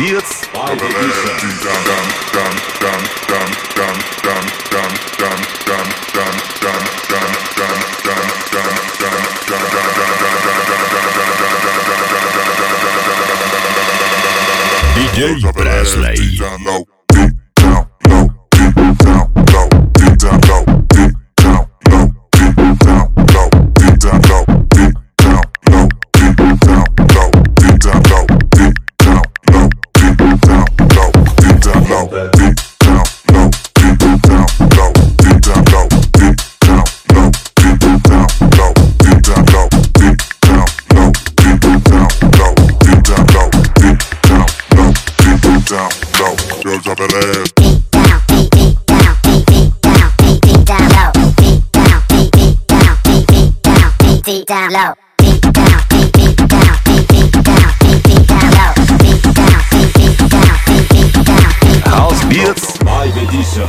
Beats by DJ Presley. Girl, drop that ass. Beat down low. House Beats Live Edition.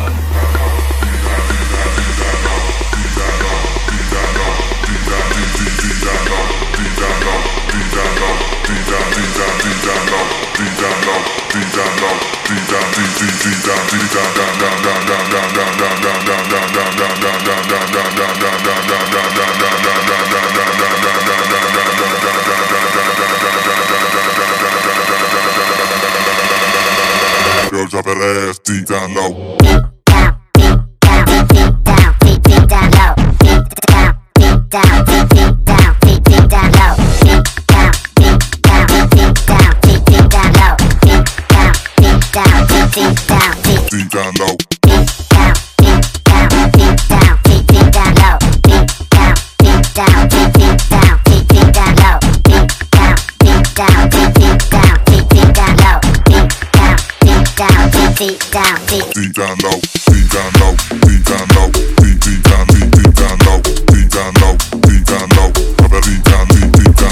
Girl, drop that ass deep down low. Deep down low. Deep down, deep. Deep down low, deep down low, deep down low, deep down low, deep down low, deep down low, drop that deep down, deep down.